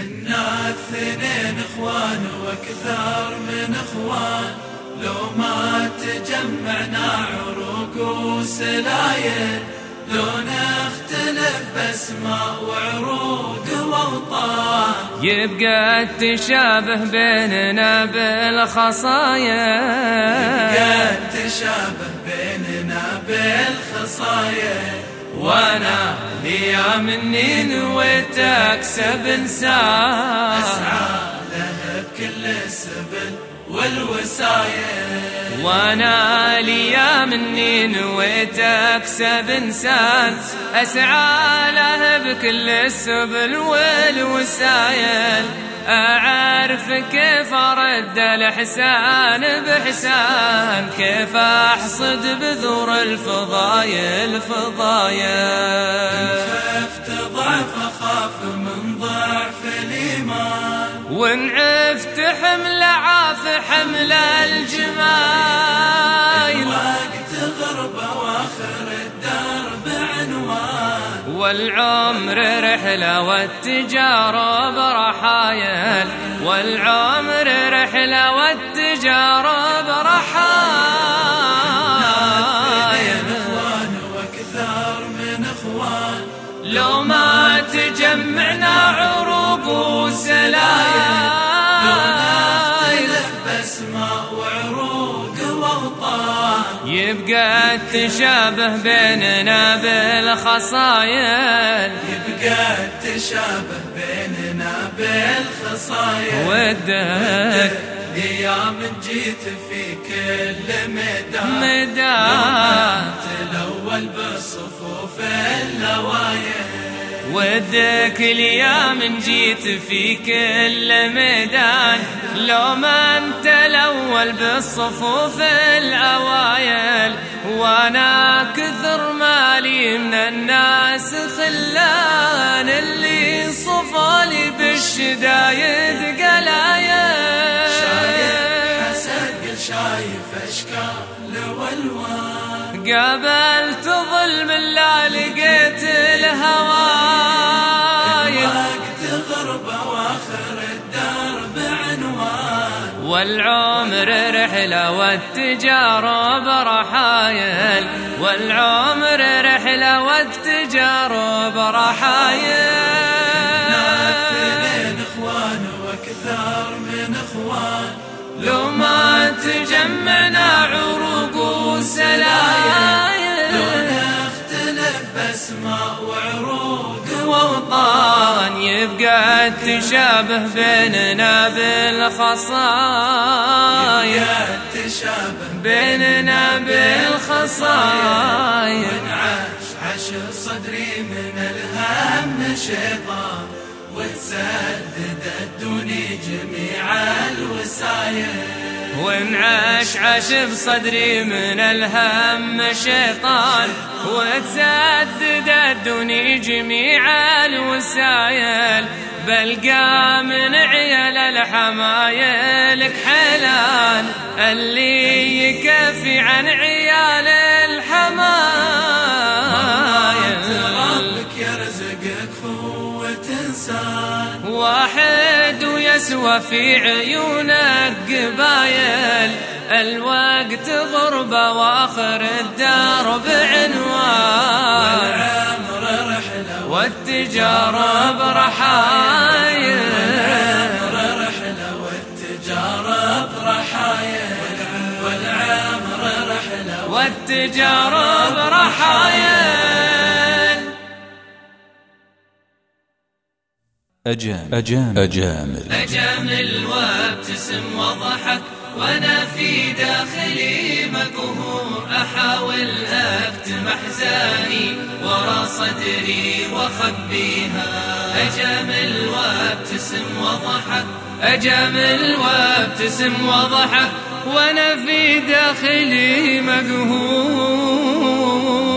إنا اثنين اخوان واكثر من اخوان، لو ما تجمعنا عروق وسلايل، لو نختلف باسماء وعروق واوطان، يبقى التشابه بيننا بالخصايا، يبقى التشابه بيننا بالخصايا، وانا ليا مني نويت اكسب انسان، اسعى له بكل السبل والوسايل، وانا ليا مني نويت اكسب انسان، اسعى له بكل السبل والوسايل، اعرف كيف ارد الاحسان باحسان، كيف احصد بذور الفضايل فضايل، إن خفت ضعف اخاف من ضعف الايمان، وإن عفت حمل عاف حمل الجمال، الوقت غربة واخر الدرب عنوان، والعمر رحلة والتجارب رحايل، والعمر رحلة والتجارب رحايل، اخوان واكثر من اخوان، لو ما تجمعنا عروق وسلايل، باسماء وعروق واوطان، يبقى التشابه بيننا بالخصايل، يبقى التشابه بيننا بالخصايل، ودك ايام جيت في كل ميدان، ميدان الاول بالصفوف الاوايل، ودك اليوم جيت في كل ميدان، لو ما انت الاول بالصفوف الاوايل، وانا كثر مالي من الناس خلان، اللي صفالي بالشدايد قلايل، شايف حسد شايف اشكال والوان، قابلت ظلم لا لقيت الهوايل، وقت غربة واخر الدرب عنوان، والعمر رحلة والتجارب رحايل، والعمر رحلة والتجارب رحايل، اثنين اخوان واكثر من اخوان، لو ما تجمعنا عروق وسلايل، لو نختلف باسماء وعروق واوطان، يبقى التشابه بيننا بالخصايل، يبقى التشابه بيننا بالخصايل، ونعشعش صدري من الهم شيطان، وتسدد الدنيا جميع الوسايل، وانعشعش بصدري من الهم شيطان، وتسدد الدنيا جميع الوسايل، بلقى من عيال الحمايل كحلان، اللي يكفي عن عيال الحمايل، ربك يرزقك قوة إنسان، واحد ويسوى في عيونك قبايل، الوقت غربة واخر الدار بعنوان، والعمر رحلة والتجارب رحايل، والعمر رحلة والتجارب رحايل، والعمر رحلة والتجارب رحايل. أجامل وابتسم وضحك، وانا في داخلي مقهور، احاول اكتم احزاني ورا صدري واخبيها، اجامل وابتسم وضحك، اجامل وابتسم وضحك، وانا في داخلي مقهور.